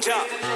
52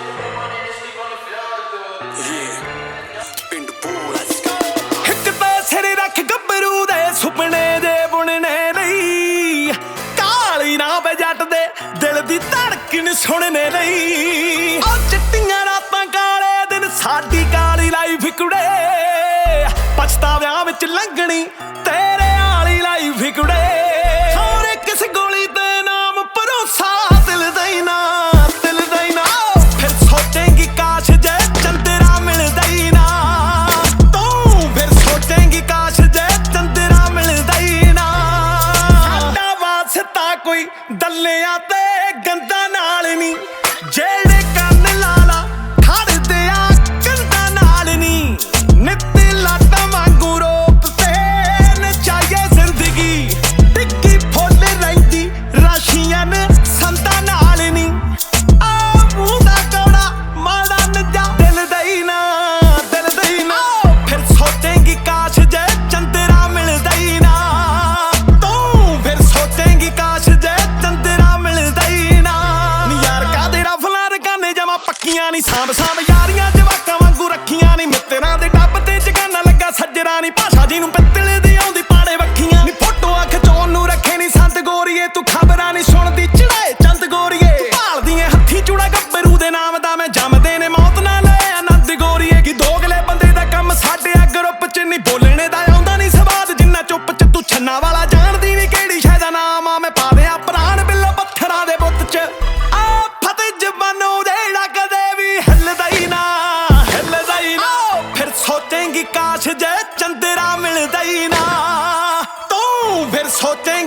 ਪਿੰਡ ਪੂਰਾ ਇੱਕ ਤਾਂ ਸਿਰ ਰੱਖ ਗੱਭਰੂ ਦੇ ਸੁਪਨੇ ਦੇ ਬੁਣਨੇ ਲਈ ਕਾਲੀ ਨਾ ਵੇ ਜੱਟ ਦੇ ਦਿਲ ਦੀ ਧੜਕਣ ਸੁਣਨੇ ਲਈ ਉਹ ਚਿੱਟੀਆਂ ਰਾਤਾਂ ਕਾਲੇ ਦਿਨ ਸਾਡੀ ਕਾਲੀ ਲਾਈਫ ਕੁੜੇ ਪਛਤਾਵਿਆਂ ਵਿੱਚ ਲੰਘਣੀ ਤੇਰੇ ਵਾਲੀ ਲਾਈਫ ਕੁੜੇ ਸਾਰੇ ਕਿਸ ਗੋਲੀ ਤੇ ਨਾਮ ਭਰੋਸਾ ਦਿਲ ਦਾ ਹੀ ਨਾ ਫਿਰ ਸੋਚੇਂਗੀ ਕਾਸ਼ ਜੇ ਚੰਦਰਾ ਮਿਲਦਾ ਹੀ ਨਾ ਤੂੰ ਫਿਰ ਸੋਚੇਂਗੀ ਕਾਸ਼ ਜੇ ਚੰਦਰਾ ਮਿਲਦਾ ਹੀ ਨਾ ਸਾਡਾ ਵਾਸਤਾ ਕੋਈ ਦੱਲਿਆਂ ਤੇ ਗੰਦਾ ਨਾਲ ਨਹੀਂ ਜਿਹੜੇ ਕੰਨ ਲਾਲਾ ਖੜਦੇ ਆ ਕੰਦਾ ਨਾਲ ਨਹੀਂ ਨਿੱਤੀ ਲਾਟਾਂ ਵਾਂਗੂ ਰੋਪ ਤੇ ਨਚਾਈਏ ਜ਼ਿੰਦਗੀ ਟਿੱਕੀ ਫੁੱਲ ਰਹਿੰਦੀ ਰਾਸ਼ੀਆਂ ਨੇ ਸੰਤਾਂ ਨਾਲ ਨਹੀਂ ਆ ਮੂੰਹ ਦਾ ਕੌੜਾ ਮਾੜਾ ਨਜਾ ਦਿਲ ਦਾ ਹੀ ਨਾ ਫਿਰ ਸੋਚੇਂਗੀ ਕਾਸ਼ ਜੇ ਚੰਦਰਾ ਮਿਲਦਾ ਹੀ ਨਾ ਤੂੰ ਫਿਰ ਸੋਚੇਂਗੀ ਕਾਸ਼ ਜੇ ਚੰਦਰਾ ਮਿਲਦਾ ਹੀ ਨਾ ਨੀ ਯਾਰ ਕਾਦੇ ਰਫਲਾਂ ਰਕਾਨੇ ਜਮਾ ਪੱਕੀਆਂ ਨੀ ਸਾਂਭ ਯਾਰੀਆਂ ਜਵਾਕਾਂ ਵਾਂਗੂ ਰੱਖੀਆਂ ਨੀ ਮਿੱਤਰਾਂ ਦੇ ਡੱਬ ਤੇ ਜਗਾਨਾ ਲੱਗਾ ਸੱਜਣਾ ਨੀ ਭਾਸ਼ਾ ਜੀ ਨੂੰ ਪਿੱਤਲ ਦੀ ਆਉਂਦੀ ਪਾੜੇ ਵੱਖੀਆਂ ਨੀ ਫੋਟੋਆਂ ਖਿਚਾਉਣ ਨੂੰ ਰੱਖੇ ਨੀ ਸੰਤ ਗੋਰੀਏ ਤੂੰ ਖਬਰਾਂ ਨੀ ਸੁਣਦੀ ਚੜਾਏ ਚੰਦ ਗੋਰੀਏ ਭਾਲਦੀ ਐ ਹੱਥੀ ਚੂੜਾ ਗੱਭਰੂ ਦੇ ਨਾਮ ਦਾ ਮੈਂ ਜੰਮਦੇ ਨੇ ਮੌਤ ਨਾ ਲੈ ਆਨੰਦ ਗੋਰੀਏ ਕਿ ਦੋਗਲੇ ਬੰਦੇ ਦਾ ਕੰਮ ਸਾਡੇ ਆ ਗਰੁੱਪ ਚ ਨੀ ਬੋਲਣੇ ਦਾ ਆਉਂਦਾ ਨੀ ਸਵਾਦ ਜਿੰਨਾ ਚੁੱਪ ਚ ਤੂੰ ਛੰਨਾ ਵਾਲਾ ਜਾਣਦੀ ਨੀ ਕਿਹੜੀ ਸ਼ੈ ਦਾ ਨਾਮ ਆ ਮੈਂ ਪਾ ਦਿਆਂ ਪ੍ਰਾਣ ਬਿੱਲੋ ਪੱਥਰਾਂ ਦੇ ਬੁੱਤ ਚ ਆ ਫਤਿਹ ਜ਼ਬਾਨੋਂ ਜਿਹੜਾ ਕਦੇ ਵੀ ਹਿੱਲਦਾ ਹੀ ਨਾ ਫਿਰ ਸੋਚੇਂਗੀ ਕਾਸ਼ ਜੇ ਚੰਦਰਾ ਮਿਲਦਾ ਹੀ ਨਾ ਤੂੰ ਫਿਰ ਸੋਚੇਂਗੀ